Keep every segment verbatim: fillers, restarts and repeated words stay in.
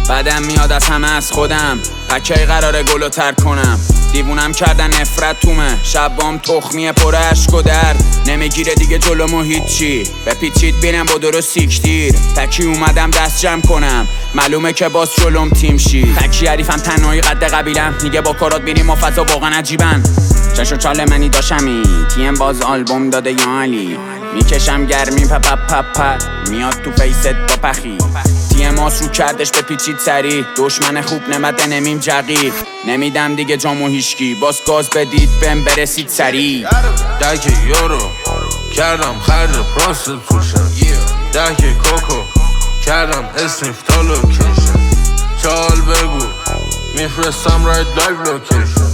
بدم میاد از همه از خودم، پکی قراره گلو تر کنم. دیوونم کردن نفرت تومه، شبام تخمیه پر عشق و درد. نمیگیره دیگه جلومو هیچی، بپیچید بینم با درست سیکتیر. تکی اومدم دست جمع کنم، معلومه که باز جلوم تیم شی. تکی حریفم تنهایی قد قبیلم، میگه با کارات بینیم و فضا واقعا عجیبن. چشو چاله منی داشمی، تیم باز آلبوم داده یا علی. میکشم گرمی پا پا پا پا، میاد تو فیست با پخی. تیم ماس رو کردش به پیچید سری، دشمن خوب نمده نمیم جقی. نمیدم دیگه جامو هیشکی، باز گاز بدید بهم برسید سری. دک یورو کردم خرج پراستیتوشن، دک کوکو کردم اسنیف تا لوکیشن. چال بگو میفرستم راید لایو لوکیشن.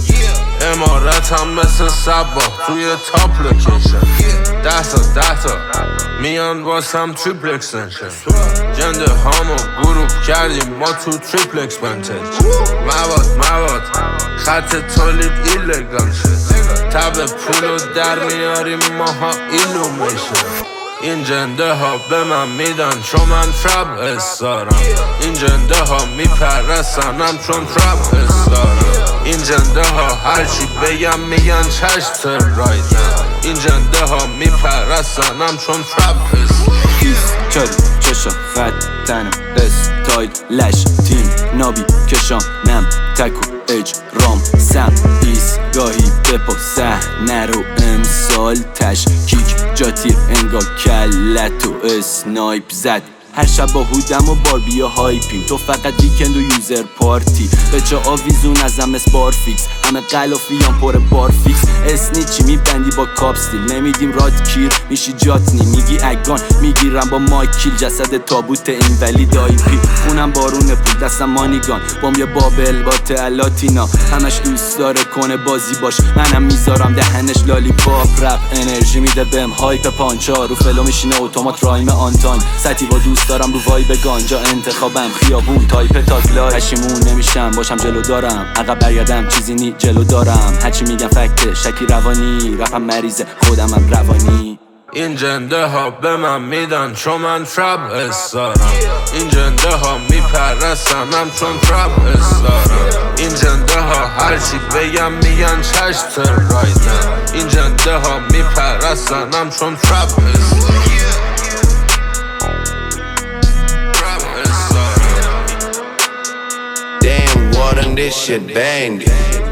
امارتم مثل سباه توی تاپ لوکیشن. ده تا ده تا میان واسم تریپل اکستنشن. جنده هامو گروپ کردیم ما تو تریپل اکسپنتج. مواد مواد خط تولید ایلگال شد. تب پولو در میاریم ماها ایلومیشن. این جنده ها به من میدن چون من تراب استارم. این جنده ها میپرستنم چون تراب استارم. این جنده ها هرچی بگم میگن چشم تر رایدن. این جنده ها میپرستنم چون تراب استارم. چاری چشم خط تنم استایل لش تیم نابی کشام نم تکو اج رام سم ایستگاهی بپا صحنه رو امسال تشکیک جاتیر انگار کلت و اسنایپ زد. هر شب با هودم و باربی و هایپیم، تو فقط ویکند و یوزر پارتی. به جا آویزون ازم اس بار فیکس، همه قلافیان پر بار فیکس. اسنیچی میبندی با کاپستیل، نمیدیم راد کیر میشی جاتنی. میگی اگان میگیرم با مایکیل، جسد تابوت این ولی دایپی. خونم بارون پول دستم مانیگان، بام یه بابل با تلاتینا. همش دوست داره کنه بازی باش، منم میذارم دهنش لالی پاپ. رپ انرژی میده بهم هایپ پانچا، رو فلو میشینه اتومات رایم آن تایم. سطی با دوست دارم رو وایب گانجا، انتخابم خیابون تایپ تاگلای. پشیمون نمیشم باشم جلو دارم، عقب برگردم چیزی نی جلو دارم. هرچی میگم فکته شکی روانی، رپم مریضه خودمم روانی. این جنده ها به من میدن چون من تراب استارم. این جنده ها میپرستنم چون تراب استارم. این جنده ها هرچی بگم میگن چشم تر رایدن. این جنده ها میپرستنم چون تراب استارم. Damn, Warden, this shit banging.